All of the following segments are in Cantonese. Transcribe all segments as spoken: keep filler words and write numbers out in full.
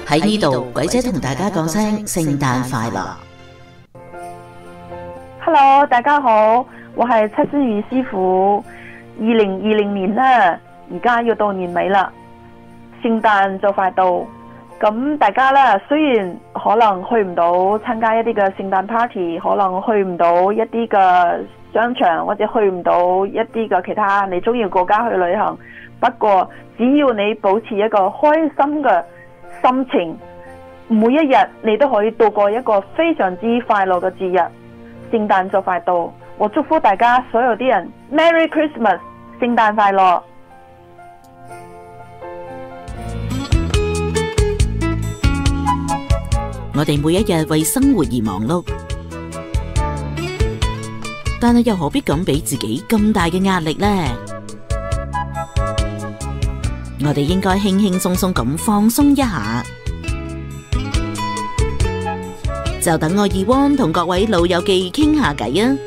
喺呢度，鬼姐同大家講聲聖誕快樂。 Hello， 大家好，我係七星魚師傅。二零二零年啦，而家要到年尾啦，聖誕就快到。咁大家咧，雖然可能去唔到參加一啲嘅聖誕 party， 可能去唔到一啲嘅商場，或者去唔到一啲嘅其他你中意嘅國家去旅行，不過只要你保持一個開心嘅心情，每一日你都可以度過一個非常之快樂嘅節日。聖誕就快到，我祝福大家所有啲人 Merry Christmas， 聖誕快樂。 我哋每一日為生活而忙碌，但係又何必咁俾自己咁大嘅壓力呢？我哋應該輕輕鬆鬆咁放鬆一下。就等我二汪同各位老友記傾下偈啊！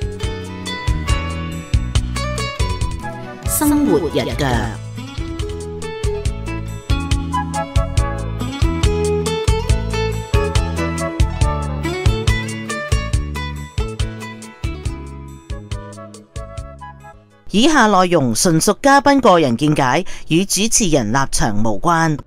生活日腳。以下內容純屬嘉賓個人見解，與主持人立場無關。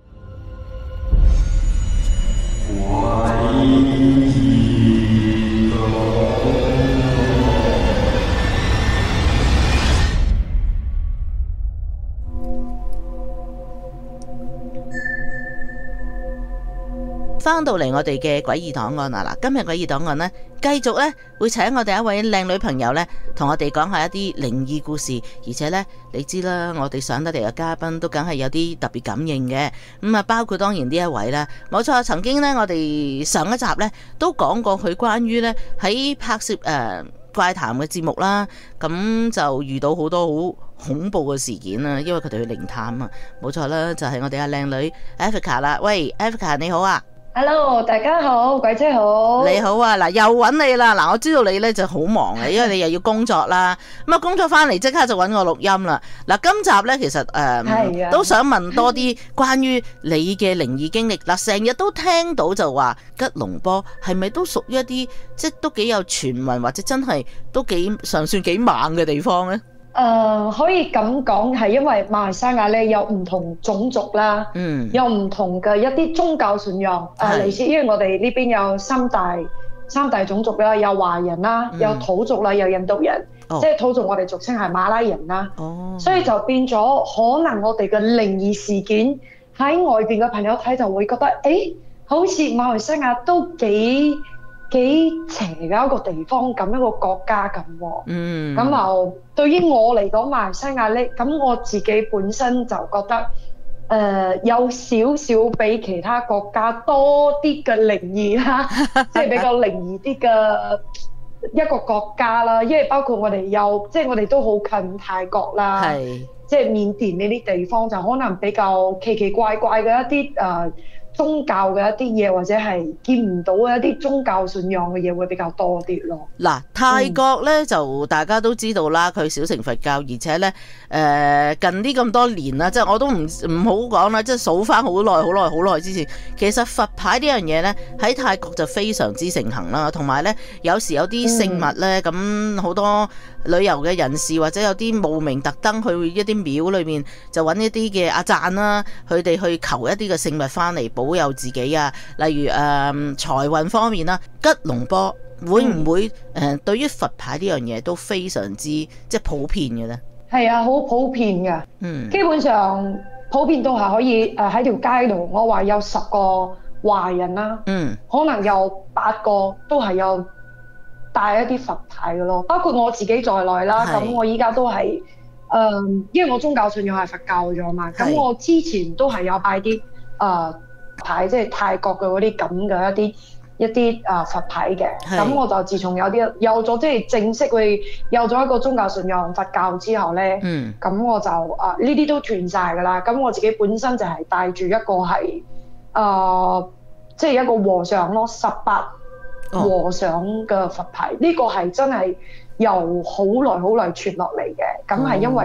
翻到嚟我哋嘅詭異檔案啊！嗱，今日詭異檔案呢，繼續呢會請我哋一位靚女朋友呢，同我哋講下一啲靈異故事，而且呢，你知啦，我哋上得嚟嘅嘉賓都梗係有啲特別感應嘅，咁啊包括當然呢一位啦，冇錯，曾經呢，我哋上一集呢都講過佢關於呢喺拍攝誒、呃、怪談嘅節目啦，咁就遇到好多好恐怖嘅事件啊，因為佢哋去靈探啊，冇錯啦，就係、是、我哋阿靚女 Africa 啦，喂 Africa 你好啊！ Hello， 大家好，鬼姐好。 你好啊，嗱又揾你啦，嗱我知道你咧就好忙嘅，因為你又要工作啦，咁啊工作翻嚟即刻就揾我錄音啦。嗱今集咧其實誒、呃、都想問多啲關於你嘅靈異經歷。嗱成日都聽到就話吉隆坡係咪都屬於一啲即係都幾有傳聞或者真係都幾尚算幾猛嘅地方咧？ 誒、uh, 可以咁講，係因為馬來西亞咧有唔同種族啦，嗯，有唔同嘅一啲宗教信仰，誒類似，因為我哋呢邊有三大三大種族啦，有華人啦，嗯、有土族啦，有印度人，哦、即係土族我哋俗稱係馬拉人啦，哦，所以就變咗可能我哋嘅靈異事件喺外邊嘅朋友睇就會覺得，誒好似馬來西亞都幾幾邪嘅一個地方咁，一個國家咁喎。嗯，咁就對於我嚟講，馬來西亞咧，咁我自己本身就覺得，誒、呃、有少少比其他國家多啲嘅靈異啦，即係比較靈異啲嘅一個國家啦。因為包括我哋有，即係我哋都好近泰國啦，係即係緬甸呢啲地方，就可能比較奇奇怪怪嘅一啲誒。呃宗教嘅一啲嘢，或者係見唔到嘅一啲宗教信仰嘅嘢會比較多啲咯。嗱， 泰國咧、嗯、就大家都知道啦，佢小乘佛教，而且咧誒、呃、近呢咁多年啦，即係我都唔唔好講啦，即係數翻好耐好耐好耐之前，其實佛牌呢樣嘢咧喺泰國就非常之盛行啦，同埋咧有時有啲聖物咧，咁好、嗯、多旅遊嘅人士或者有啲慕名特登去一啲廟裏面就揾一啲嘅阿贊啦，佢哋去求一啲嘅聖物翻嚟保佑自己啊，例如誒、呃、財運方面啦，吉隆坡會唔會誒、呃、對於佛牌呢樣嘢都非常之即係普遍嘅咧？ 係啊，好普遍嘅，嗯，基本上普遍都係可以誒喺條街度，我話有十個華人啦，嗯，可能有八個都係有帶一啲佛牌嘅咯，包括我自己在內啦。咁我依家都係誒、呃，因為我宗教信仰係佛教咗嘛，咁我之前都係有拜啲誒。呃牌即係泰國嘅嗰啲咁嘅一啲一啲啊佛牌嘅，咁我就自從有啲有咗即係正式去有咗一個宗教信仰佛教之後咧，咁、嗯、我就啊呢啲都斷晒噶啦。咁我自己本身就係帶住一個係啊即係一個和尚咯，十八和尚嘅佛牌，呢、哦、個係真係由好耐好耐傳落嚟嘅。咁係因為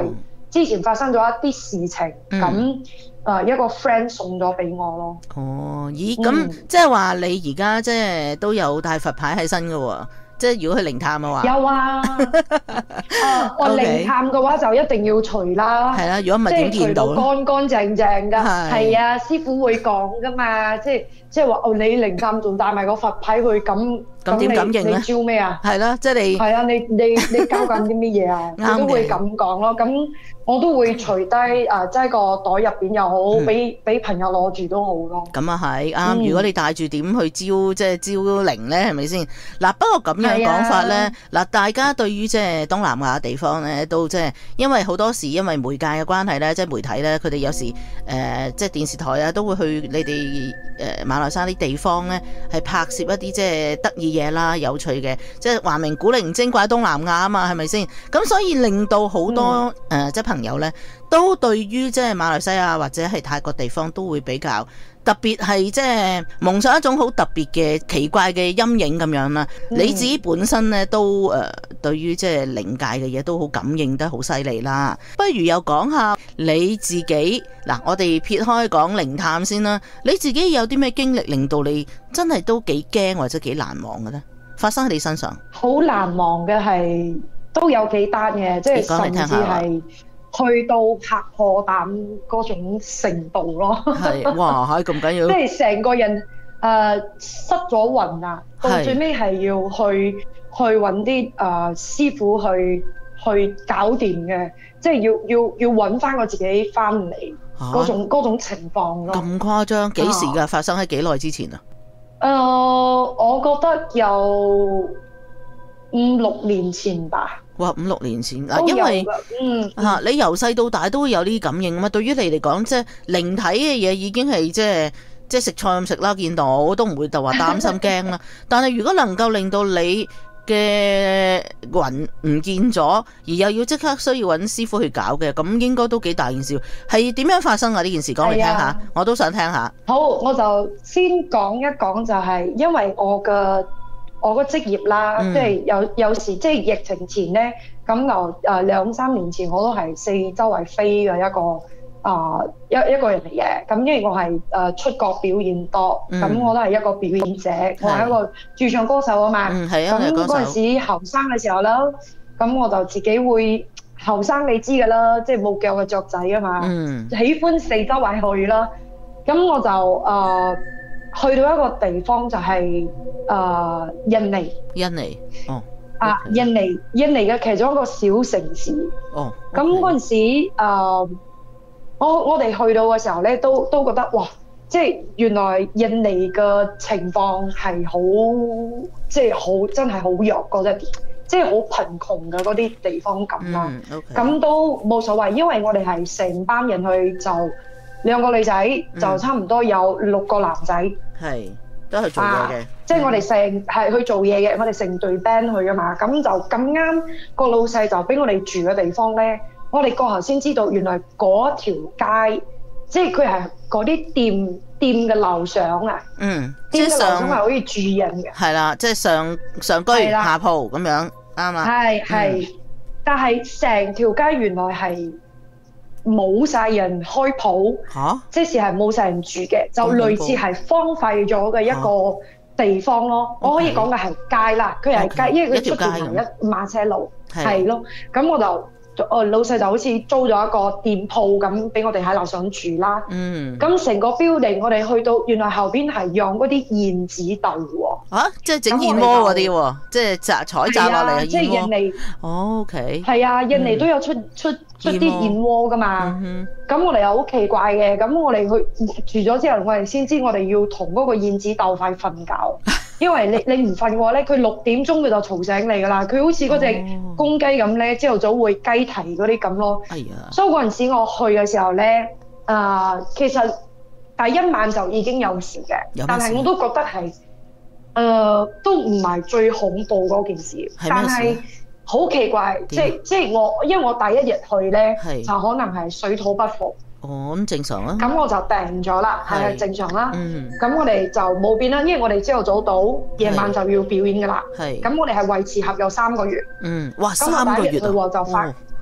之前發生咗一啲事情，咁、嗯。誒、uh, 一個 friend 送咗俾我咯。 哦，咦，咁、嗯、即係話你而家即係都有帶佛牌喺身嘅喎，即係如果去靈探嘅話。 有啊，誒我靈探嘅話就一定要除啦。係啦，如果唔係點見到？即係除到乾乾淨淨㗎。係啊，師傅會講㗎嘛，即係即係話哦，你靈探仲帶埋個佛牌去咁。 咁點感應咧？ 你招咩啊？ 係咯，即係你係啊！你你你交緊啲乜嘢啊？我都會咁講咯。咁我都會除低啊，即係個袋入邊又好，俾俾朋友攞住都好咯。 咁啊係啱。如果你帶住點去招，即係招靈咧，係咪先？嗱，不過咁樣講法咧，嗱，大家對於即係東南亞地方咧，都即係因為好多時因為媒介嘅關係咧，即係媒體咧，佢哋有時誒即係電視台啊，都會去你哋誒馬來西亞啲地方咧，係拍攝一啲即係得意嘢啦，有趣嘅，即係話明古靈精怪東南亞啊嘛，係咪先？咁所以令到好多誒、嗯呃、即係朋友咧，都對於即係馬來西亞或者係泰國地方都會比較特別，係即係蒙上一種好特別嘅奇怪嘅陰影咁樣啦。嗯、你自己本身咧都誒、呃、對於即係靈界嘅嘢都好感應得好犀利啦。不如又講下你自己嗱，我哋撇開講靈探先啦，你自己有啲咩經歷令到你真係都幾驚或者幾難忘嘅咧？發生喺你身上？好難忘嘅係都有幾單嘅，即係甚至係去到拍破膽嗰種程度咯。係哇，係咁緊要， 即係成個人誒、呃、失咗魂啊！到最尾係要去去揾啲誒師傅去去搞掂嘅，即係要要要揾翻我自己翻嚟嗰種嗰、啊、種情況咯。 咁誇張？幾時㗎？發生喺幾耐之前啊？ 誒、呃，我覺得有五六年前吧。 哇，五六年前啊，因為嗯嚇、啊、你由細到大都會有呢啲感應啊嘛。對於你嚟講，即係靈體嘅嘢已經係即係即係食菜咁食啦，見到我都唔會就話擔心驚啦。但係如果能夠令到你嘅魂唔見咗，而又要即刻需要揾師傅去搞嘅，咁應該都幾大件事。係點樣發生啊？呢件事講嚟聽下，我都想聽下。 好，我就先講一講，就係因為我嘅我個職業啦，嗯、即係有有時即係疫情前咧，咁就誒兩三年前我都係四周圍飛嘅一個啊一、呃、一個人嚟嘅。咁因為我係誒、呃、出國表演多，咁、嗯、我都係一個表演者，我係一個駐唱歌手啊嘛。嗯，係啊，咁嗰陣時後生嘅時候啦，咁我就自己會後生，你知㗎啦，即係冇腳嘅雀仔啊嘛。嗯，喜歡四周圍去啦，咁我就誒。呃去到一個地方就係、是、誒、呃、印尼，印尼哦啊、okay. 印尼印尼嘅其中一個小城市哦。咁嗰陣時誒、呃，我我哋去到嘅時候咧，都都覺得哇，即係原來印尼嘅情況係好，即係好真係好弱嗰一啲，即係好貧窮嘅嗰啲地方咁啦。咁、mm, okay. 都冇所謂，因為我哋係成班人去就。兩個女仔就差唔多有六個男仔，係、嗯、都係做嘢嘅，即係我哋成係去做嘢嘅，我哋成隊 band 去㗎嘛。咁就咁啱個老細就俾我哋住嘅地方咧，我哋過後先知道原來嗰條街，即係佢係嗰啲店店嘅樓上啊，嗯，店嘅樓上係可以住人嘅，係啦，即係上上居下鋪咁樣，啱啊，係係、嗯，但係成條街原來係。冇晒人開鋪，啊、即係係冇晒人住嘅，就類似係荒廢咗嘅一個地方咯。啊、我可以講嘅係街啦，佢係街，okay. 因為佢出邊行一馬車路，係咯。咁我就。哦，老細就好似租咗一個店鋪咁，俾我哋喺樓上住啦。嗯。咁成個 building，我哋去到原來後邊係養嗰啲燕子豆喎。啊，即係整燕窩嗰啲喎，即係摘採摘落嚟嘅燕窩。即係印尼。哦 ，OK。係啊，印尼都有出、嗯、出出啲燕窩噶嘛。咁、嗯、我哋又好奇怪嘅，咁我哋去住咗之後，我哋先知我哋要同嗰個燕子豆快瞓覺。因為你你唔瞓嘅話咧，佢六點鐘佢就嘈醒你噶啦。佢好似嗰隻公雞咁咧，朝頭早會雞啼嗰啲咁咯。係啊。所以嗰陣時我去嘅時候咧，啊、呃，其實第一晚就已經有事嘅，但係我都覺得係，誒、呃，都唔係最恐怖嗰件事。係咩事？但係好奇怪，即係即係我，因為我第一日去咧，就可能係水土不服。哦，咁正常啦。咁我就訂咗啦，係正常啦。嗯。咁我哋就冇變啦，因為我哋朝頭早到，夜晚就要表演噶啦。係。咁我哋係維持合有三個月。嗯。哇，三個月啊！就發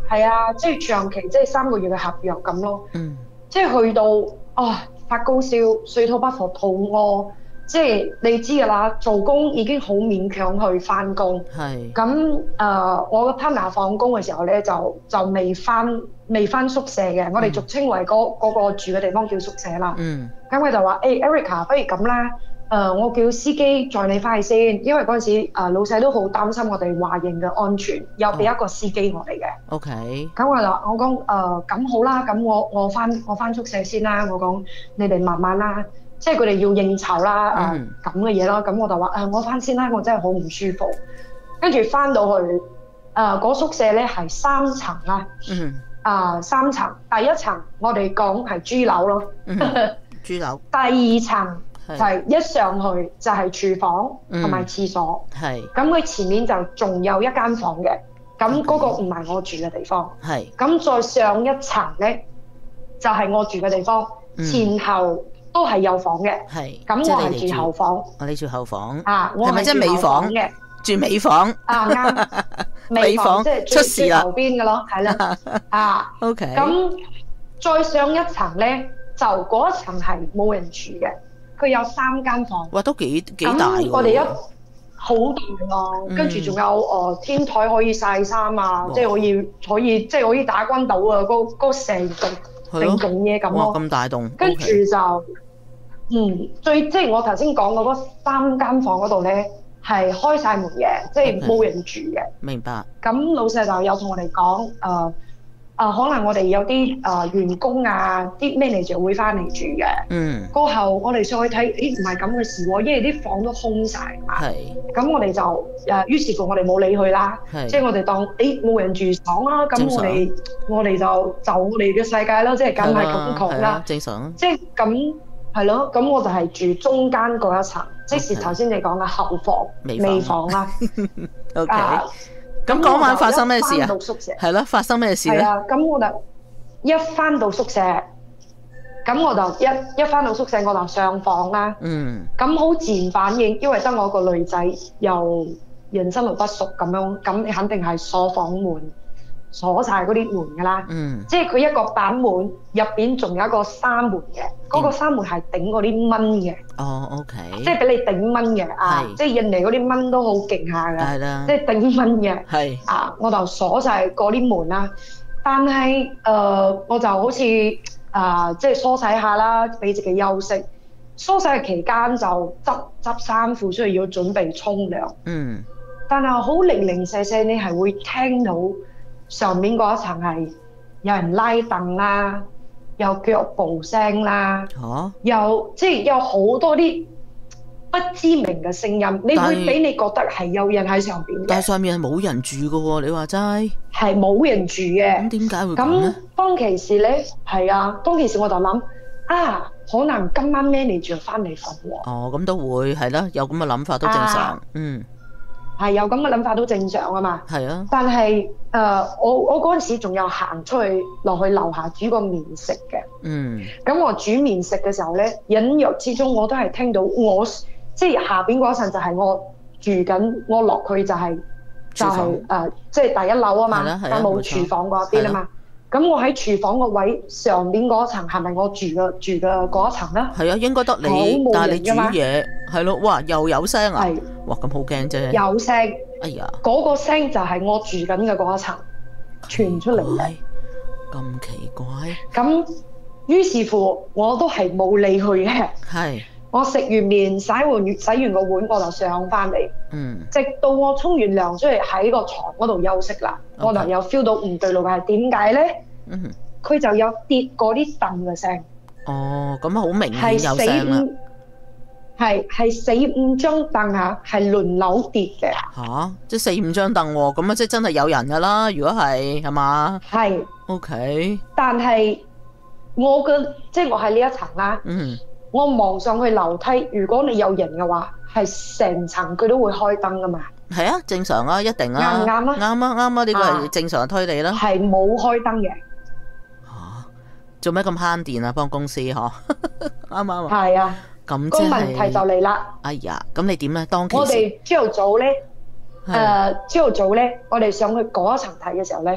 係啊，即係長期即係三個月嘅合約咁咯。 嗯， 即係去到啊發高燒、水土不服、肚餓，即係你知㗎啦，做工已經好勉強去翻工。 係。 咁誒，我個 partner 放工嘅時候咧，就就未翻未翻宿舍嘅，我哋俗稱為嗰嗰個住嘅地方叫宿舍啦。 嗯。 咁佢就話：誒 Erica，不如咁啦。誒、呃，我叫司機載你翻去先，因為嗰陣時誒、呃、老細都好擔心我哋華人嘅安全，又俾一個司機我哋嘅。 O K。 咁我就我講誒咁好啦，咁我我翻我翻宿舍先啦。我講你哋慢慢啦，即係佢哋要應酬啦誒咁嘅嘢咯。咁、呃、我就話誒、呃、我翻先啦，我真係好唔舒服。跟住翻到去誒嗰、呃、宿舍咧係三層啦。嗯。啊、呃、三層，第一層我哋講係豬樓咯。嗯、 豬樓。 第二層。就係一上去就係廚房同埋廁所，係咁佢前面就仲有一間房嘅，咁嗰個唔係我住嘅地方，係咁再上一層咧就係、是、我住嘅地方，嗯、前後都係有房嘅，係咁我係住後房，我哋住後房啊，我係咪即係尾房嘅？住尾房啊啱，尾房即係出事啦，後邊嘅咯，係啦啊 ，OK，咁再上一層咧就嗰一層係冇人住嘅。佢有三間房，哇，都幾幾大喎！我哋一好大啊，跟住仲有誒、呃、天台可以曬衫啊，即係可以可以即係可以打關島啊！嗰嗰成棟成棟嘢咁咯，咁大棟。跟住就、okay. 嗯，最即係我頭先講嘅嗰三間房嗰度咧，係開晒門嘅，即係冇人住嘅。Okay. 明白。咁老細就有同我哋講誒。呃啊、呃，可能我哋有啲啊、呃、員工啊，啲 manager 會翻嚟住嘅。嗯。過後我哋上去睇，咦唔係咁嘅事喎，因為啲房都空晒嘛。係。咁我哋就誒，於是乎我哋冇理佢啦。係。即係我哋當誒冇人住房啦，咁我哋我哋就就我哋嘅世界啦，即係梗係咁窮啦。正常。即係咁係咯，咁我就係住中間嗰一層， okay. 即是頭先你講嘅後房、尾房啦。O K。咁嗰晚發生咩事啊？係咯，發生咩事咧？係啊，咁我就一翻到宿舍，咁我就一一翻到宿舍我就上房啦。嗯。咁好自然反應，因為得我個女仔又人生路不熟咁樣，咁你肯定係鎖房門，鎖晒嗰啲門噶啦。嗯。即係佢一個板門入邊仲有一個閂門嘅，嗰、嗯嗰個閂門係頂嗰啲蚊嘅。哦 ，OK。即係俾你頂蚊嘅啊！即係印尼嗰啲蚊都好勁下㗎。係啦。即係頂蚊嘅。係。啊！我就鎖晒嗰啲門啦，但係誒、呃，我就好似啊、呃，即係梳洗下啦，俾自己休息。梳洗嘅期間就執執衫褲，所以要準備沖涼。嗯。但係好零零舍舍，你係會聽到上面嗰一層係有人拉凳啦。有腳步聲啦，啊、有即係有好多啲不知名嘅聲音，你會俾你覺得係有人喺上邊嘅。但係上面係冇人住嘅喎，你話齋係冇人住嘅。咁點解會咁咧？咁當其時咧，係啊，當其時我就諗啊，可能今晚 manager 翻嚟瞓喎。哦，咁都會係啦，有咁嘅諗法都正常，啊、嗯。係有咁嘅諗法都正常啊嘛，係啊。但係誒、呃，我我嗰陣時仲有行出去落去樓下煮個麵食嘅。嗯。咁我煮麵食嘅時候咧，隱約之中我都係聽到我即係下邊嗰層就係我住緊，我落去就係、是、就係、是、誒、呃，即係第一樓啊嘛，但冇廚房嗰邊啊嘛。咁我喺廚房個位上邊嗰層係咪我住嘅住嘅嗰一層咧？係啊，應該得你，但係你煮嘢係咯，哇又有聲啊！哇咁好驚啫！有聲，哎呀，嗰、嗰個聲就係我住緊嘅嗰一層傳出嚟嘅，咁奇怪。咁於是乎我都係冇理佢嘅。係。我食完麵洗完洗完個碗我就上翻嚟，嗯，直到我沖完涼出嚟喺個床嗰度休息啦，okay. 我就有 feel 到唔對路嘅係點解咧？嗯，佢就有跌嗰啲凳嘅聲。哦，咁好明顯有聲啦。係係四五張凳嚇，係輪流跌嘅。嚇、啊，即係四五張凳喎，咁啊即係真係有人㗎啦。如果係係嘛？係。OK。但係我嘅即係我喺呢一層啦。嗯。我望上去樓梯，如果你有人嘅話，係成層佢都會開燈噶嘛。係啊，正常啊，一定啊。啱唔啱啊？啱啊，啱啊，呢個係正常嘅推理啦。係冇開燈嘅。嚇！做咩咁慳電啊？幫公司嗬？啱唔啱啊？係啊。咁即係個問題就嚟啦。哎呀，咁你點咧？當其時我哋朝頭早咧，誒朝頭早咧，我哋上去嗰一層睇嘅時候咧，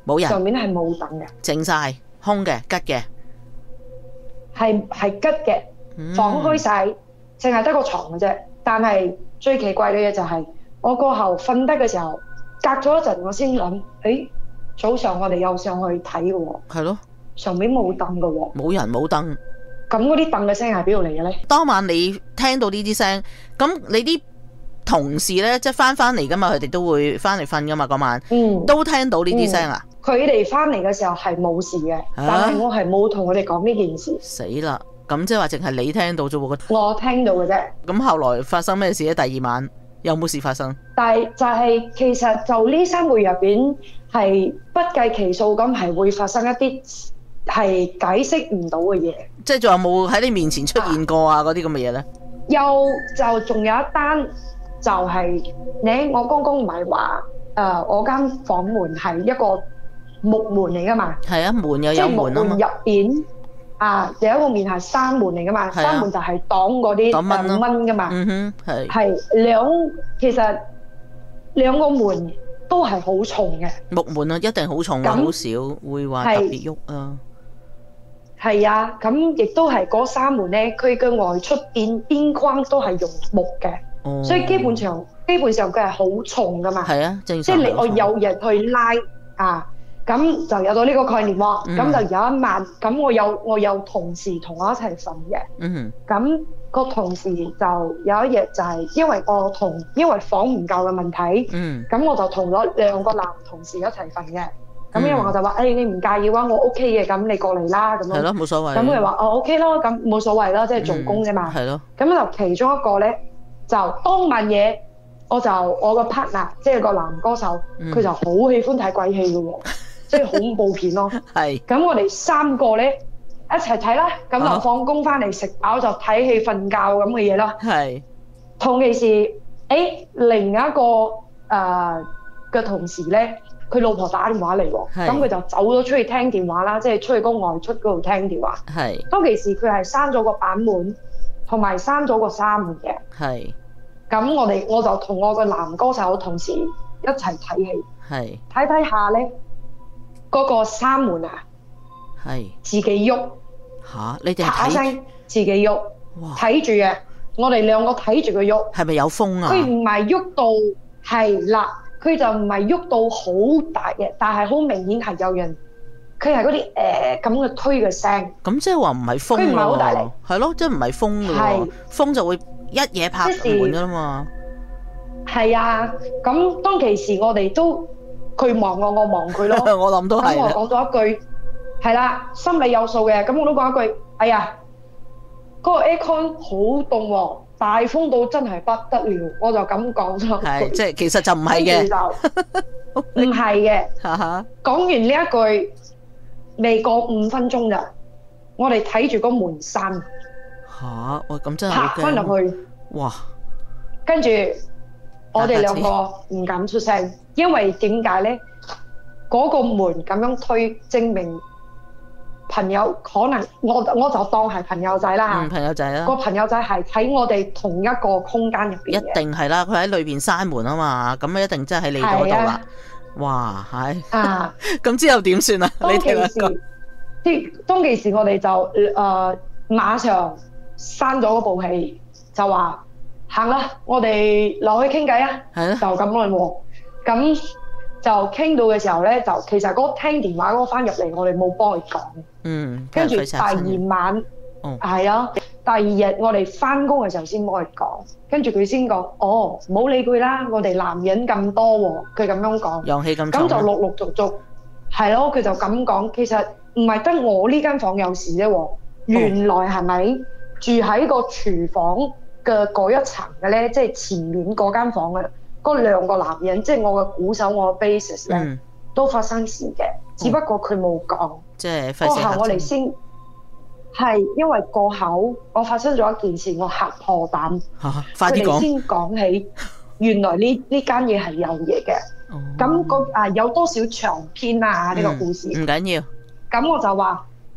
冇人， 上面係冇凳嘅， 靜晒，空嘅，吉嘅， 係係吉嘅， 嗯、 房開晒，淨係得個床嘅啫。但係最奇怪嘅嘢就係、是，我過後瞓低嘅時候，隔咗一陣我先諗，誒，早上我哋又上去睇嘅喎， 係咯， 上面冇凳嘅喎， 冇人冇凳。 咁嗰啲凳嘅聲係邊度嚟嘅咧？ 當晚你聽到呢啲聲，咁你啲同事咧，即係翻翻嚟噶嘛，佢哋都會翻嚟瞓噶嘛，嗰晚，嗯，都聽到呢啲聲啊。 佢哋翻嚟嘅時候係冇事嘅，啊、但係我係冇同佢哋講呢件事。 死啦！咁即係話淨係你聽到啫喎。 我聽到嘅啫。咁後來發生咩事咧？第二晚有冇事發生？ 但係就係其實就呢三個月入邊係不計其數咁係會發生一啲係解釋唔到嘅嘢。即係仲有冇喺你面前出現過啊？嗰啲咁嘅嘢咧？有，就仲有一單就係、是、你我剛剛唔係話誒我間房門係一個木門嚟噶嘛？係啊，門又有門啊嘛。即係木門入邊啊，有一個面係閂門嚟噶嘛？閂、啊、門就係擋嗰啲誒蚊噶嘛。嗯哼，係。係兩其實兩個門都係好重嘅。木門啊，一定好重啊，好少會話特別喐啊。係啊，咁亦都係嗰閂門咧，佢嘅外出邊邊框都係用木嘅、哦，所以基本上基本上佢係好重噶嘛。係啊，正常。即係你我有人去拉啊，咁就有到呢個概念喎。咁、嗯、就有一晚，咁我有我有同事同我一齊瞓嘅。嗯。咁、個同事就有一日就係因為我同因為房唔夠嘅問題，嗯。咁我就同咗兩個男同事一齊瞓嘅。咁因為我就話，誒、哎、你唔介意嘅話，我 OK 嘅，咁你過嚟啦，咁樣。係咯，冇所謂。咁佢話，哦 OK 咯，咁冇所謂啦，即係做工啫嘛。係、嗯、咯。咁就其中一個咧，就當晚嘢，我就我個 partner，即係個男歌手，佢、嗯、就好喜歡睇鬼戲嘅喎，即係恐怖片咯。係。咁我哋三個咧一齊睇啦，咁就放工翻嚟食飽就睇戲瞓覺咁嘅嘢啦。係。同其時，誒、欸、另一個誒嘅、呃、同事咧。佢老婆打電話嚟喎，咁佢就走咗出去聽電話啦，即係出去嗰外出嗰度聽電話。係。當其時佢係閂咗個板門，同埋閂咗個紗門嘅。係。咁我哋我就同我個男歌手同事一齊睇戲。係。睇睇下咧，嗰、嗰個紗門啊，係自己喐。嚇！你哋睇？聲自己喐。哇！睇住嘅，我哋兩個睇住佢喐。係咪有風啊？佢唔係喐到係啦。佢就唔係喐到好大嘅，但係好明顯係有人，佢係嗰啲誒咁嘅推嘅聲。咁即係話唔係風喎。佢唔係好大力。係咯，即係唔係風㗎喎。風就會一嘢拍門㗎啦嘛。係啊，咁當其時我哋都佢望我，我望佢咯。我諗都係。咁我講咗一句係啦，心裏有數嘅。咁我都講一句，哎呀，嗰個 aircon 好凍喎。大風到真係不得了，我就咁講咗。係，即係其實就唔係嘅，唔係嘅。講完呢一句，未過五分鐘咋，我哋睇住個門閂。嚇！喂，咁真係拍翻入去。哇！跟住我哋兩個唔敢出聲，因為點解咧？嗰個門咁樣推，證明朋友可能我我就當係朋友仔啦嚇、嗯，朋友仔啦，個朋友仔係喺我哋同一個空間入邊，一定係啦，佢喺裏邊閂門啊嘛，咁啊一定真係喺你嗰度啦。哇，係啊，咁之後點算啊？你聽我講，啲當其時我哋就誒、呃、馬上閂咗嗰部戲，就話行啦，我哋落去傾偈啊，係咯，就咁樣喎，咁。就傾到嘅時候咧，就其實嗰聽電話嗰個翻入嚟，我哋冇幫佢講。嗯，跟住第二晚，係啊，第二日我哋翻工嘅時候先幫佢講，跟住佢先講，哦，唔好理佢啦，我哋男人咁多喎，佢咁樣講，陽氣咁重，咁就陸陸續續，係咯，佢就咁講，其實唔係得我呢間房有事啫喎，原來係咪住喺個廚房嘅嗰一層嘅咧，即係前面嗰間房嘅？嗰兩個男人，即係我嘅鼓手，我嘅 bassist 咧、嗯，都發生事嘅、嗯，只不過佢冇講。即係過後我哋先係因為過後我發生咗一件事，我嚇破膽。嚇、啊！快啲講。佢哋先講起，原來呢呢間嘢係有嘢嘅。咁、哦、個啊有多少長篇啊？呢、嗯呢個故事唔緊要。咁我就話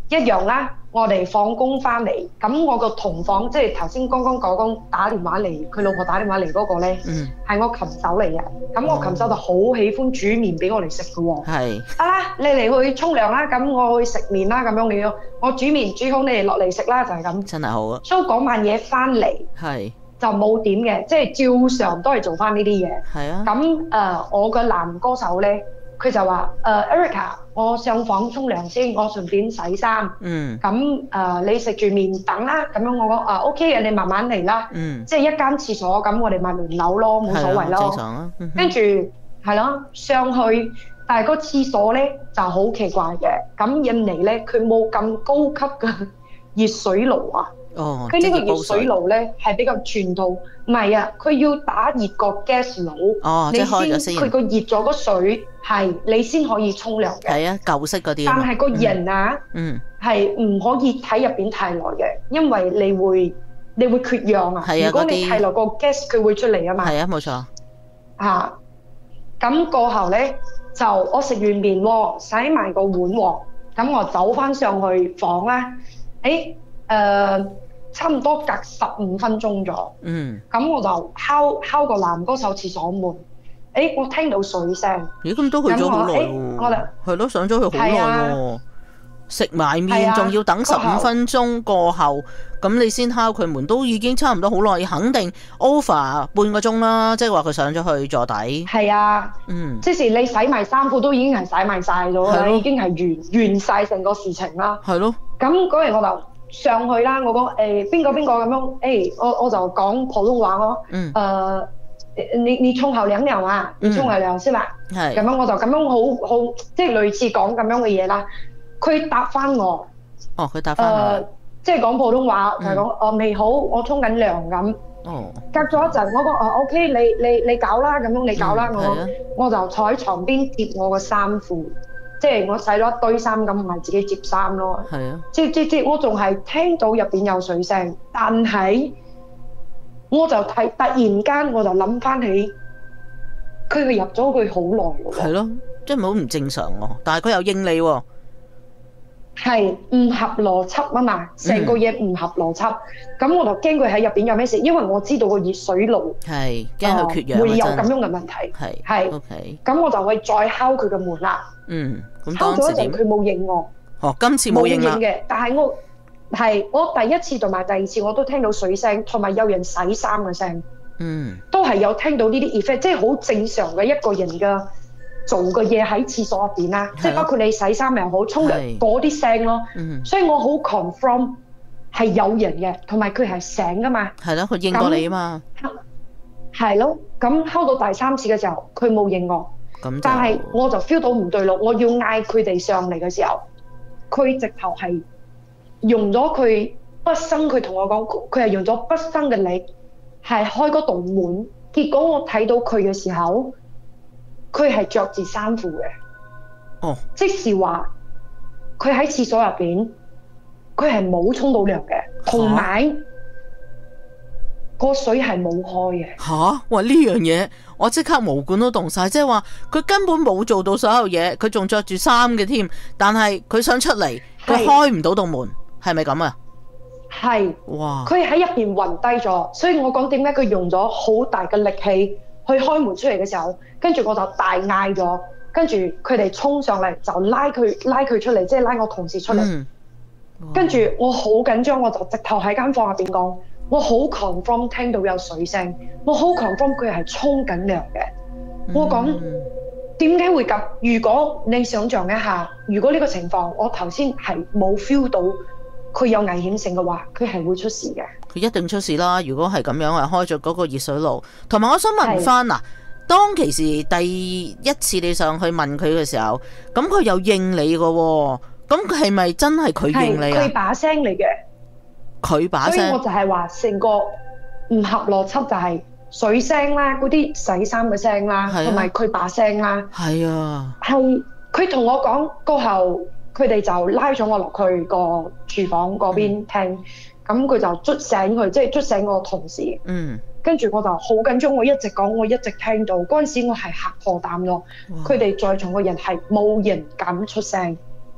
一樣啦。我哋放工翻嚟，咁我個同房即係頭先剛剛講講打電話嚟，佢老婆打電話嚟嗰個咧，係、嗯、我琴手嚟嘅。咁我琴手就好喜歡煮麵俾我哋食嘅喎。係啊啦，你嚟去沖涼啦，咁我去食麵啦，咁樣嘅樣。我煮麵煮好，你哋落嚟食啦，就係、是、咁。真係好啊！所以嗰晚嘢翻嚟係就冇點嘅，即係照常都係做翻呢啲嘢。係啊。咁誒、呃，我個男歌手咧。佢就話：誒、呃、Erica，我上房沖涼先，我順便洗衫。嗯。咁誒、呃，你食住麵等啦。咁樣我講啊 OK 嘅，你慢慢嚟啦。嗯。即係一間廁所，咁我哋咪輪流咯，冇所謂咯。正常啊。跟住係咯，上去，但係個廁所咧就好奇怪嘅。咁印尼咧，佢冇咁高級嘅熱水爐啊。哦。佢呢個熱水爐咧係比較傳統，唔係啊，佢要打熱個 gas 爐。哦，即係開咗先。佢個熱咗個水。係，你先可以沖涼嘅。係啊，舊式嗰啲。但係個人啊，嗯，係唔可以喺入邊太耐嘅，因為你會你會缺氧啊。係啊，如果你太耐個 gas 佢會出嚟啊嘛。係啊，冇錯。嚇，咁過後咧就我食完麵喎，洗埋個碗喎，咁我走翻上去房啦。誒，誒，差唔多隔十五分鐘咗。嗯。咁我就敲敲個男歌手廁所門。誒，我聽到水聲。咦，咁都去咗好耐喎。係咯，上咗去好耐喎。食埋麵仲要等十五分鐘過後，咁你先敲佢門，都已經差唔多好耐，肯定 over 半個鐘啦。即係話佢上咗去坐底。係啊，嗯，即時你洗埋衫褲都已經係洗埋晒咗啦，已經係完完曬成個事情啦。係咯。咁嗰日我就上去啦，我講誒邊個邊個咁樣，誒我我就講普通話咯。嗯。誒。你你沖後涼涼啊？你沖後涼先啦。係、嗯。咁樣我就咁樣好好，即係類似講咁樣嘅嘢啦。佢答翻我。哦，佢答翻我。誒，即係講普通話，就係講哦未好，我沖緊涼咁。哦。隔咗一陣，我講哦 OK，你你你搞啦，咁樣你搞啦，我、嗯、我就坐喺床邊摺我個衫褲，即係我洗咗一堆衫咁，咪自己摺衫咯。係啊。即即即我仲係聽到入邊有水聲，但係。我就睇，突然間我就諗翻起，佢係入咗去好耐喎。係咯，即係好唔正常喎。但係佢又應你喎，係唔合邏輯啊嘛，成個嘢唔合邏輯。咁、嗯、我就驚佢喺入邊有咩事，因為我知道個熱水爐係驚佢缺氧、呃、會有咁樣嘅問題。係係 OK，咁我就會再敲佢嘅門啦。嗯，咁敲咗一陣佢冇應我。哦，今次冇應啦。冇應嘅，但係我。係，我第一次同埋第二次我都聽到水聲，同埋有人洗衫嘅聲，嗯，都係有聽到呢啲 effect，即係好正常嘅一個人嘅做嘅嘢喺廁所入邊啦，即係包括你洗衫又好，沖涼嗰啲聲咯，嗯，所以我好 confirm 係有人嘅，同埋佢係醒噶嘛，係咯，佢應過你啊嘛，係咯，咁敲到第三次嘅時候，佢冇應我，咁但係我就 feel 到唔對路，我要嗌佢哋上嚟嘅時候，佢直頭係。用咗佢畢生，佢同我講，佢係用咗畢生嘅力，係開嗰道門。結果我睇到佢嘅時候，佢係着住衫褲嘅。哦，即是話佢喺廁所入邊，佢係冇沖到涼嘅，同埋個水係冇開嘅。吓，哇！呢樣嘢我即刻毛管都凍晒，即係話佢根本冇做到所有嘢，佢仲着住衫嘅添，但係佢想出嚟，佢開唔到道門。係咪咁啊？係，哇！佢喺入邊暈低咗，所以我講點解佢用咗好大嘅力氣去開門出嚟嘅時候，跟住我就大嗌咗，跟住佢哋衝上嚟就拉佢拉佢出嚟，即係拉我同事出嚟。嗯，跟住我好緊張，我就直頭喺間房入邊講，我好 confirm 聽到有水聲，我好 confirm 佢係沖緊涼嘅。我講點解會咁？如果你想象一下，如果呢個情況我頭先係冇 feel 到佢有危險性嘅話，佢係會出事嘅。佢一定出事啦！如果係咁樣啊，開咗嗰個熱水爐。同埋我想問翻嗱，當其時第一次你上去問佢嘅時候，咁佢又應你嘅喎，咁係咪真係佢應你啊？佢把聲嚟嘅，佢把聲。所以我就係話成個唔合邏輯就係水聲啦，嗰啲洗衫嘅聲啦，同埋佢把聲啦。係啊，係佢同我講過後。佢哋就拉咗我落去個廚房嗰邊聽，咁、嗯、佢就捽醒佢，即係捽醒我同事。嗯，跟住我就好緊張，我一直講，我一直聽到。嗰陣時我係嚇破膽咯。佢哋在場嘅人係冇人敢出聲，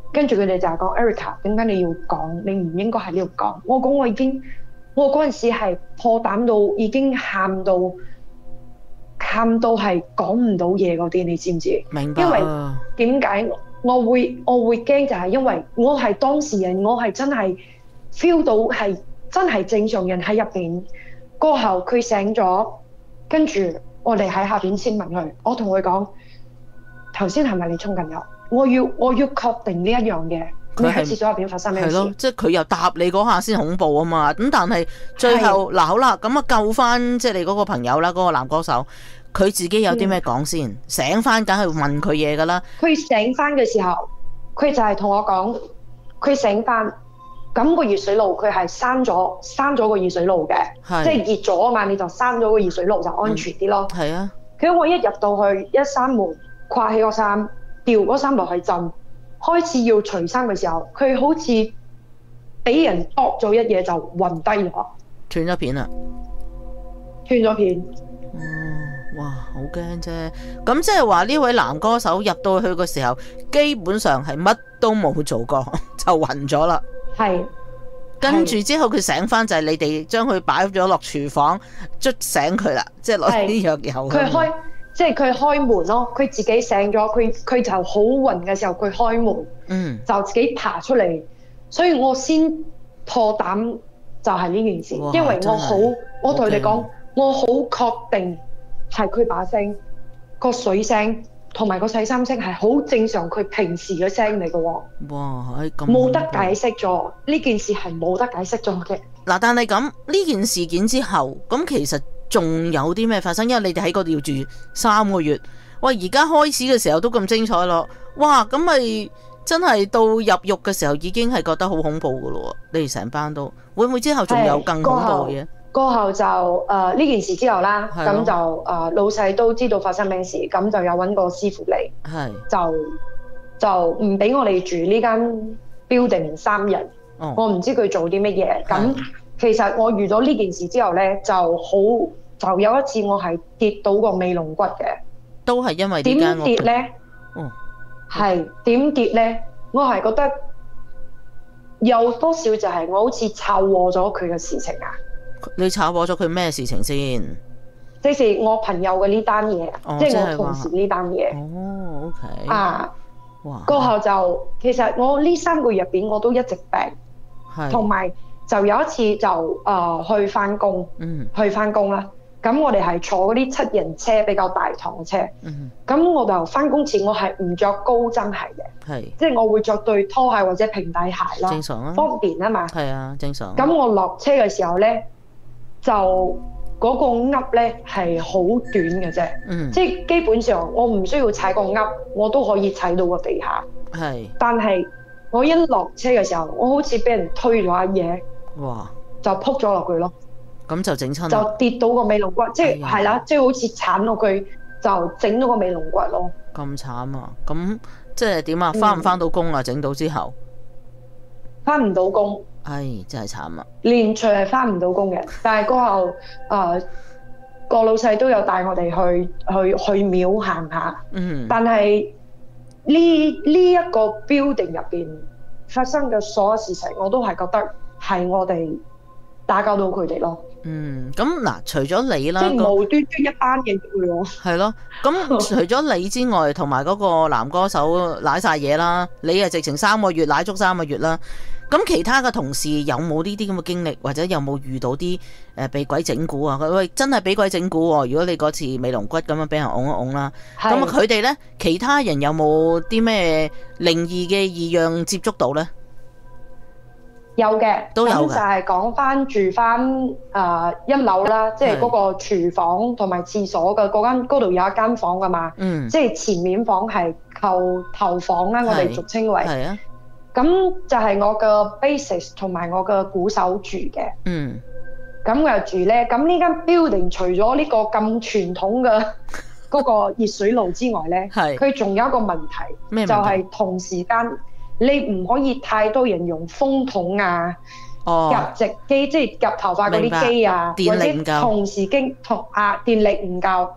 跟住佢哋就係講 Erica， 點解你要講？你唔應該喺呢度講。我講我已經，我嗰陣時係破膽到已經喊到喊到係講唔到嘢嗰啲，你知唔知？ 明白。 因為點解我會我會驚？就係因為我係當事人，我係真係 feel 到係真係正常人喺入邊。過後佢醒咗，跟住我哋喺下邊先問佢，我同佢講頭先係咪你沖緊油？我要我要確定呢一樣嘢，你喺廁所入邊發生咩事？ 係咯，即係佢又答你嗰下先恐怖啊嘛。咁但係最後嗱好啦，咁啊救翻即係你嗰個朋友啦，嗰、嗰個男歌手，佢自己有啲咩講先？嗯、醒翻梗係問佢嘢噶啦。佢醒翻嘅時候，佢就係同我講，佢醒翻咁個熱水爐佢係閂咗閂咗個熱水爐嘅，即係熱咗啊嘛，你就閂咗個熱水爐就安全啲咯。係、嗯、啊，佢我一入到去一閂門，掛起個衫。掉嗰衫落去浸，開始要除衫嘅時候，佢好似俾人剝咗一嘢就暈低咗，斷咗片啦，斷咗片。哦，哇，好驚啫！咁即係話呢位男歌手入到去嘅時候，基本上係乜都冇做過，就暈咗啦。係，跟住之後佢醒翻就係你哋將佢擺咗落廚房，捽醒佢啦，即係攞啲藥油。佢開。即係佢開門咯，佢自己醒咗，佢佢就好暈嘅時候，佢開門，嗯，就自己爬出嚟，所以我先破膽就係呢件事，因為我好，我同你講，我好確定係佢把聲，個水聲同埋個洗衫聲係好正常，佢平時嘅聲嚟嘅喎。哇，咁冇得解釋咗，呢件事係冇得解釋咗嘅。嗱，但係咁呢件事件之後，咁其實。仲有啲咩發生？因為你哋喺嗰度要住三個月，喂，而家開始嘅時候都咁精彩咯，哇！咁咪真係到入獄嘅時候已經係覺得好恐怖噶咯，你哋成班都會唔會之後仲有更恐怖嘅？過後就誒呢、呃、件事之後啦，咁就誒、呃、老細都知道發生咩事，咁就有揾個師傅嚟，係就就唔俾我哋住呢間 building 三日，哦、我唔知佢做啲乜嘢咁。其實我遇到呢件事之後呢，就好就有一次我係跌到個尾龍骨嘅，都係因為點跌呢？哦，係點跌呢？我係覺得有多少就係我好似炒禍咗佢嘅事情啊！你炒禍咗佢咩事情先？即係我朋友嘅呢單嘢，即係我同事呢單嘢。哦 ，OK。啊，哇！過後就其實我呢三個月入邊我都一直病，同埋。就有一次就誒、呃、去翻工，嗯、去翻工啦。咁我哋係坐嗰啲七人車比較大堂嘅車。咁、嗯、我就翻工前我係唔着高踭鞋嘅，即係我會着對拖鞋或者平底鞋啦。正常啊，方便啊嘛。係啊，正常。咁我落車嘅時候咧，就嗰個噏咧係好短嘅啫，嗯、即係基本上我唔需要踩個噏，我都可以踩到個地下。係。但係我一落車嘅時候，我好似俾人推咗一嘢。哇！就撲咗落去咯，咁就整親，就跌到個尾龍骨，即係係啦，即係好似鏟落去就整咗個尾龍骨咯。咁慘啊！咁即係點啊？翻唔翻到工啊？整到之後翻唔到工，唉，真係慘啊！連隨係翻唔到工嘅，但係過後誒、呃、個老細都有帶我哋去去去廟行下。嗯，但係呢呢一個 building 入邊發生嘅所有事情，我都係覺得。係我哋打攪到佢哋咯。嗯，咁嗱，除咗你啦，即係無端端一班嘅喎。係咯，咁除咗你之外，同埋嗰個男歌手舐晒嘢啦，你啊直情三個月舐足三個月啦。咁其他嘅同事有冇呢啲咁嘅經歷，或者有冇遇到啲誒被鬼整蠱啊？喂，真係俾鬼整蠱喎！如果你嗰次尾龍骨咁樣俾人㧬一㧬啦，咁啊佢哋咧，其他人有冇啲咩靈異嘅異樣接觸到咧？有嘅，都有嘅。咁就係講翻住翻誒一樓啦，即係嗰個廚房同埋廁所嘅嗰間嗰度有一間房噶嘛。嗯。即係前面房係後頭房啦，我哋俗稱為。係啊。咁就係我嘅 bassist 同埋我嘅鼓手住嘅。嗯。咁我又住咧，咁呢間 building 除咗呢個咁傳統嘅嗰個熱水爐之外咧，係佢仲有一個問題，咩問題？就係同時間。你唔可以太多人用風筒啊、哦、夾直機，即係夾頭髮嗰啲機啊，或者同時經同啊電力唔夠，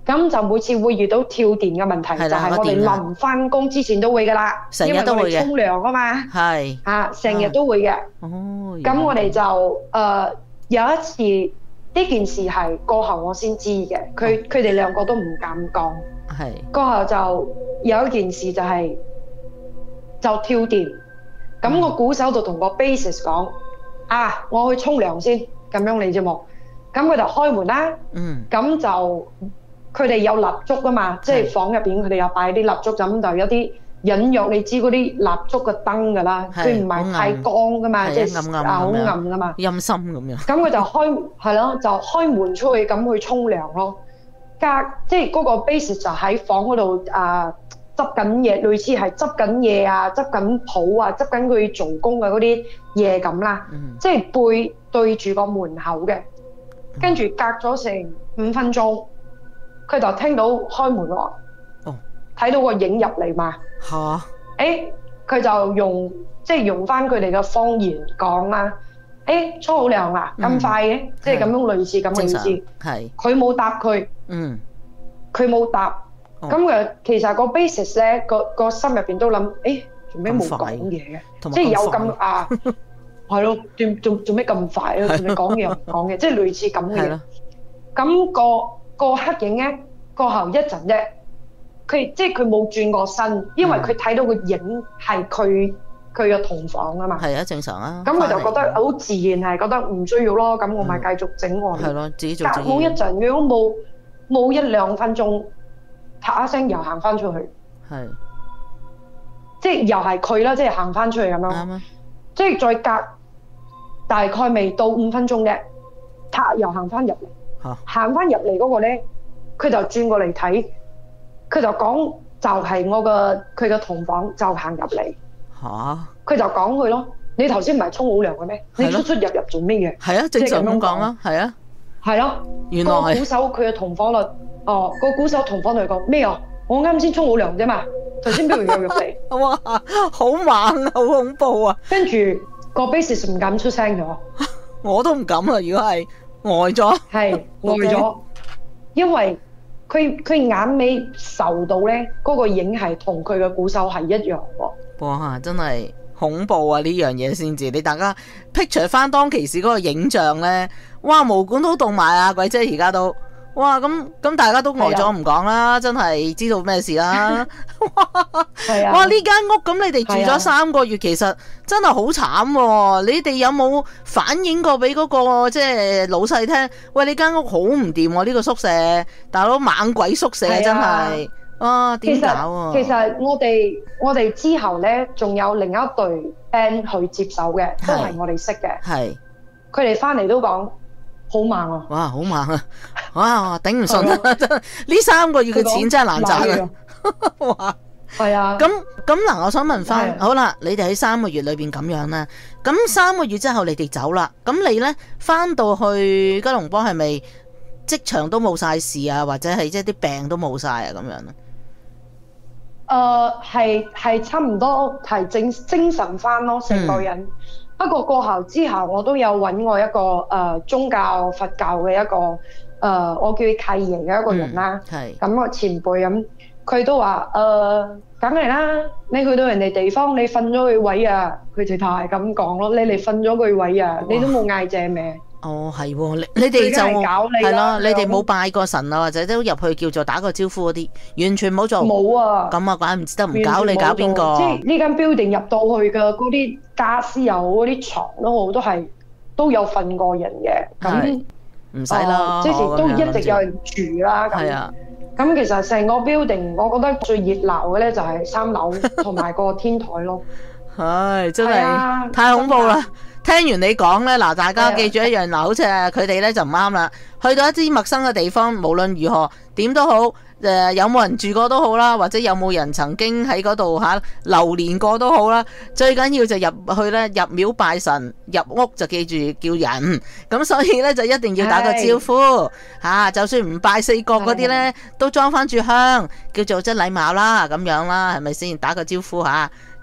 咁就每次會遇到跳電嘅問題，就係我哋臨翻工之前都會噶啦， 成日都會嘅， 因為我哋沖涼啊嘛， 係啊成日都會嘅。 哦， 咁我哋就誒、呃、有一次呢件事係過後我先知嘅，佢佢哋兩個都唔敢講。 係過後就有一件事就係、是、就跳電，咁個鼓手就同個 bassist 講、嗯、啊，我去沖涼先，咁樣你知冇？咁佢就開門啦，嗯，咁就。佢哋有蠟燭啊嘛，即係房入邊佢哋有擺啲蠟燭，咁就有啲隱約，你知嗰啲蠟燭嘅燈㗎啦，佢唔係太光㗎嘛，即係啊好暗㗎嘛， 陰森咁樣。 咁佢就開係咯，就開門出去咁去沖涼咯。隔即係嗰個 bass 就喺房嗰度啊執緊嘢，類似係執緊嘢啊，執緊譜啊，執緊佢做工嘅嗰啲嘢咁啦，嗯、即係背對住個門口嘅，跟住隔咗成五分鐘。佢就聽到開門喎，睇、哦、到個影入嚟嘛嚇，誒佢、欸、就用即係、就是、用翻佢哋嘅方言講啦，誒沖好涼啦，咁、嗯、快嘅，即係咁樣類似咁嘅意思，係佢冇答佢，嗯，佢冇答，咁佢、哦、其實個 basis 咧個個心入邊都諗，誒做咩冇講嘢嘅，即係有咁啊，係咯，做做做咩咁快啊？同你講嘢又唔講嘅，即係類似咁嘅嘢，咁、那個。個黑影咧，過後一陣啫，佢即係佢冇轉過身，因為佢睇到個影係佢佢嘅同房啊嘛。係啊，正常啊。咁佢就覺得好自然係覺得唔需要咯，咁我咪繼續整我。係咯，自己做自己。隔冇一陣，如果冇冇一兩分鐘，啪一聲又行翻出去。係。即係又係佢啦，即係行翻出去咁樣。啱啊。即係再隔大概未到五分鐘嘅，啪又行翻入嚟。行翻入嚟嗰個咧，佢就轉過嚟睇，佢就講就係我個佢嘅同房就行入嚟。嚇！佢就講佢咯，你頭先唔係沖好涼嘅咩？你出出入入做咩嘢？係啊，正常咁講啦，係啊，係咯。原來個鼓手佢嘅同房率，哦，個鼓手同房度講咩啊？我啱先沖好涼啫嘛，頭先邊度有入嚟？哇！好猛啊，好恐怖啊！跟住個 bassist 唔敢出聲咗，我都唔敢啊！如果係。呆咗，係呆咗，因為佢佢眼尾受到咧，嗰、那個影係同佢嘅鼓手係一樣喎。哇！真係恐怖啊！呢樣嘢先至，你大家 picture 翻當其時嗰個影像咧，哇！毛管都凍埋啊，鬼姐而家都。哇！咁咁大家都呆咗唔講啦，真係知道咩事啦。係啊！哇！呢間屋咁你哋住咗三個月，其實真係好慘喎。你哋有冇反映過俾嗰個即係老細聽？喂，你間屋好唔掂喎，呢個宿舍大佬猛鬼宿舍真係。啊，點搞啊？其實我哋我哋之後咧，仲有另一隊 band 去接手嘅，都係我哋識嘅。係。佢哋翻嚟都講。好猛啊！哇，好猛啊！哇，頂唔順啊！真呢三個月嘅錢真係難賺啊！哇，係啊！咁咁嗱，我想問翻，好啦，你哋喺三個月裏邊咁樣啦，咁三個月之後你哋走啦，咁你咧翻到去吉隆坡係咪職場都冇晒事啊？或者係即係啲病都冇晒啊？咁樣啊？誒，係係差唔多係精精神翻咯，成個人。不過過後之後，我都有揾我一個誒、呃、宗教佛教嘅一個誒、呃，我叫佢契爺嘅一個人啦。係咁個前輩咁，佢都話誒，梗係啦，你去到人哋地方，你瞓咗佢位啊，佢直頭係咁講咯。你嚟瞓咗佢位啊，你都冇嗌借名。哦，係喎，你你哋就係咯，你哋冇拜過神啊，或者都入去叫做打個招呼嗰啲，完全冇做。冇啊！咁啊，怪唔知得唔搞你搞邊個？即係呢間 building 入到去嘅嗰啲家私又好，嗰啲床都好，都係都有瞓過人嘅。咁唔使啦，即係都一直有人住啦。係啊。咁其實成個 building，我覺得最熱鬧嘅咧就係三樓同埋個天台咯。唉，真係太恐怖啦！聽完你講咧，嗱，大家記住一樣，嗱，好似佢哋咧就唔啱啦。去到一啲陌生嘅地方，無論如何點都好，誒、呃、有冇人住過都好啦，或者有冇人曾經喺嗰度嚇流連過都好啦。最緊要就入去咧，入廟拜神，入屋就記住叫人。咁所以咧就一定要打個招呼嚇、啊，就算唔拜四角嗰啲咧，都裝翻住香，叫做即係禮貌啦，咁樣啦，係咪先？打個招呼嚇。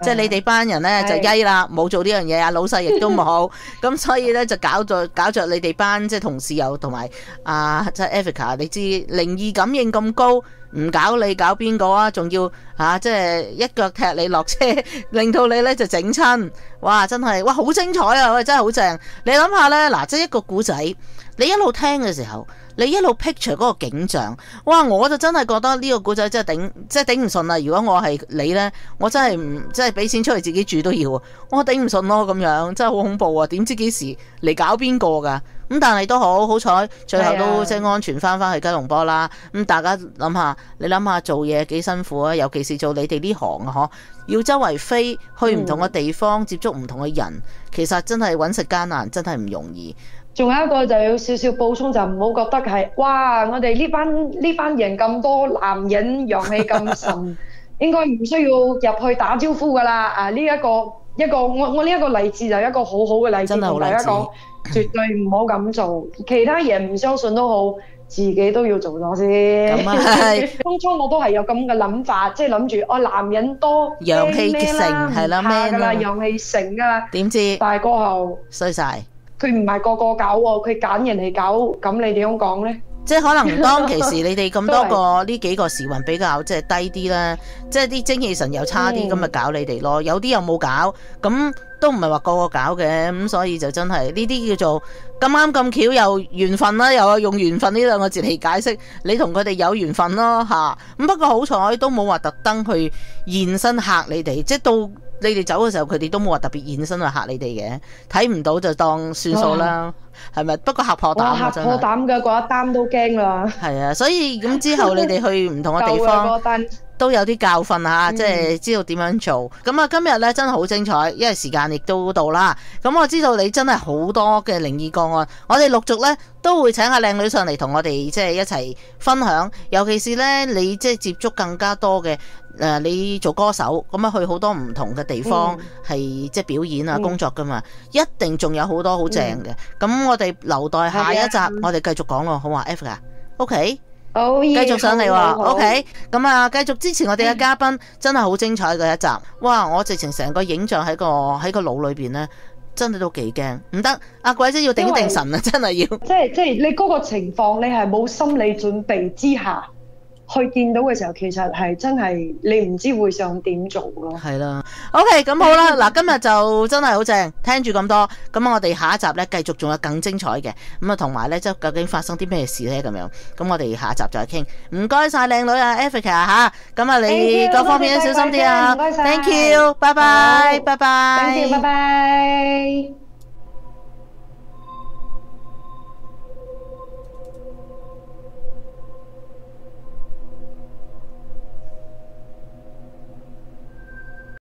即係你哋班人咧就曳啦，冇做呢樣嘢啊，老細亦都冇，咁所以咧就搞咗搞着你哋班即係同事又同埋啊，即係 Africa， 你知靈異感應咁高，唔搞你搞邊個啊？仲要吓即係一腳踢你落車，令到你咧就整親，哇！真係哇好精彩啊，喂真係好正！你諗下咧，嗱即係一個古仔，你一路聽嘅時候。你一路 picture 嗰個景象，哇！我就真係覺得呢個古仔真係頂，即係頂唔順啦。如果我係你呢，我真係唔即係俾錢出去自己住都要，我頂唔順咯咁樣，真係好恐怖啊！點知幾時嚟搞邊個㗎？咁但係都好好彩，最後都即係安全翻返去吉隆坡啦。咁大家諗下，你諗下做嘢幾辛苦啊？尤其是做你哋呢行啊，嗬，要周圍飛去唔同嘅地方，嗯、接觸唔同嘅人，其實真係揾食艱難，真係唔容易。 仲有一個就要少少補充，就唔好覺得係哇！我哋呢班呢班人咁多男人，陽氣咁盛，應該唔需要入去打招呼噶啦。啊，呢、這、一個一個我我呢一個例子就係一個好好嘅例子，同大家講，絕對唔好咁做。其他人唔相信都好，自己都要做咗先。咁啊，當初我都係有咁嘅諗法，即係諗住哦，男人多陽氣盛係啦，咩啦， 陽氣盛噶啦。點知但係過後衰晒。 佢唔係個個搞喎，佢揀人嚟搞，咁你點樣講呢？ 即係可能當其時你哋咁多個呢幾個時運比較即係低啲啦，即係啲精氣神又差啲，咁咪搞你哋咯。有啲又冇搞，咁都唔係話個個搞嘅，咁所以就真係呢啲叫做咁啱咁巧又緣分啦，又用緣分呢兩個字嚟解釋，你同佢哋有緣分咯吓。咁不過好彩都冇話特登去現身嚇你哋，即係到你哋走嘅時候，佢哋都冇話特別現身去嚇你哋嘅，睇唔到就當算數啦，係咪？不過嚇破膽啊， 嚇破膽嘅嗰一單都驚啦。 係啊，所以咁之後你哋去唔同嘅地方都有啲教訓嚇，嗯、即係知道點樣做。咁啊，今日咧真係好精彩，因為時間亦都到啦。咁我知道你真係好多嘅靈異個案，我哋陸續咧都會請下靚女上嚟同我哋即係一齊分享，尤其是咧你即係接觸更加多嘅。誒、呃，你做歌手咁啊，去好多唔同嘅地方係、嗯、即係表演啊、嗯、工作噶嘛，一定仲有好多好正嘅。咁、嗯、我哋留待下一集，嗯、我哋繼續講咯，好嘛 Africa，OK， 好，繼續上嚟喎 ，OK。咁啊，繼續支持我哋嘅嘉賓，嗯、真係好精彩嘅一集。哇，我直情成個影像喺個喺個腦裏邊咧，真係都幾驚。唔得，阿鬼姐要頂定神啊，真係要。 即係即係你嗰個情況，你係冇心理準備之下。去見到嘅時候，其實係真係你唔知會想點做咯。 係啦 ，OK， 咁好啦，嗱，今日就真係好正，聽住咁多，咁我哋下一集咧繼續仲有更精彩嘅，咁啊同埋咧即係究竟發生啲咩事咧咁樣，咁我哋下一集再傾。唔該晒靚女啊 Africa 吓，咁啊你各方面都小心啲啊 ，Thank you，拜拜，拜拜，Thank you，拜拜。